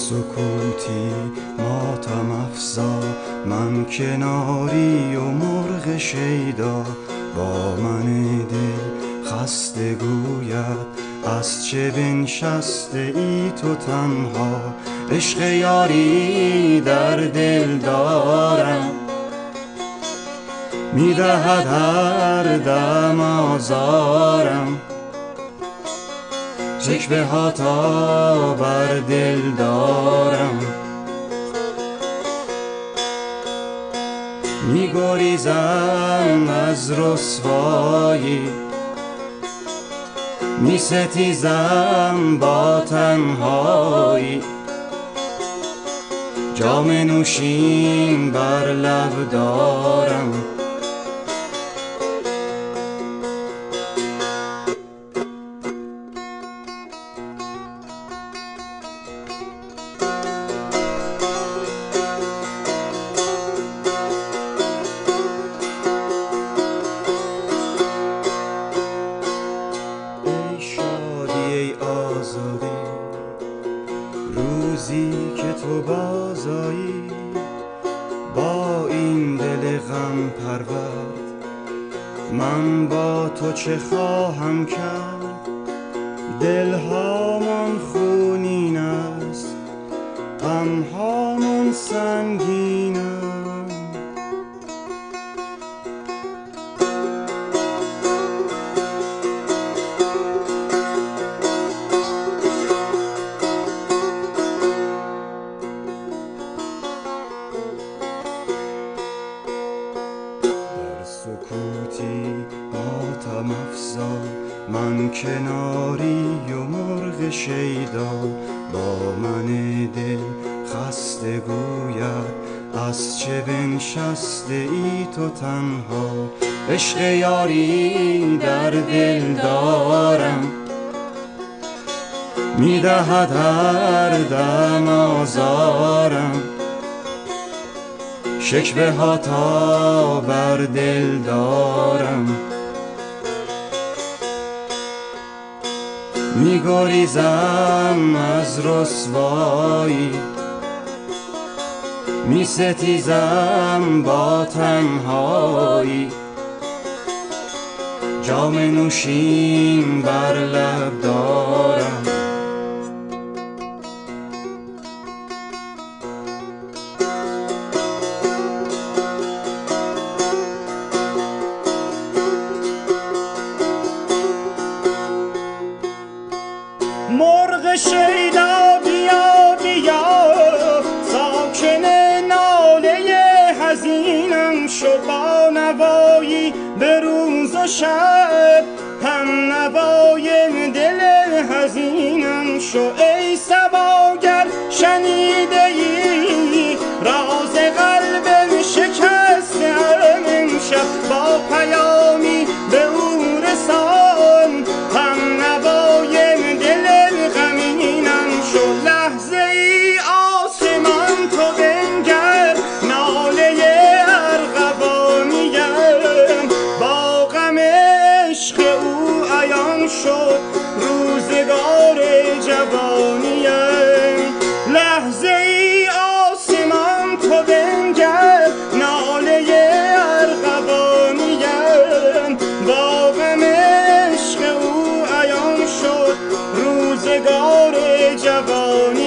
سکوتی ماتم افزا، من کناری و مرغ شیدا. با من دل خسته گوید از چه بنشسته ای تو تنها. عشق یاری در دل دارم، میدهد هر دم آزارم. شکوه ها تا بر دل دارم، میگریزم از رسوایی، میستیزم با تنهایی. جام نوشین بر لب دارم، روزی که تو بازایی با این دل غم پرورد. من با تو چه خواهم کرد؟ دلهامان خونین است، غمهامان سنگین است. سکوتی ماتم افزا، من کناری و مرغ شیدا. با من دل خسته گوید از چه بنشسته ای تو تنها. عشق یاری در دل دارم، میدهد هر دم آزارم. شکوه ها تا بر دل دارم، میگریزم از رسوایی، میستیزم با تنهایی. جام نوشین بر لب دارم، مرغ شیدا بیا بیا، ساکن ناله حزینم شو. با نوایی به روز و شب، هم نوای دل حزینم شو. ای صباگر شنیده ای راز قلبم شکستم امشب. با پیامی به او رسان، هم نوای دل غمینم شو. لحظه ای آسمان تو بنگر، ناله ارغوانیم با غم عشق او عیان شد روزگار جوانیم. لحظه ای آسمان تو بنگر، ناله ارغوانیم با غم عشق او عیان شد روزگار جوانی.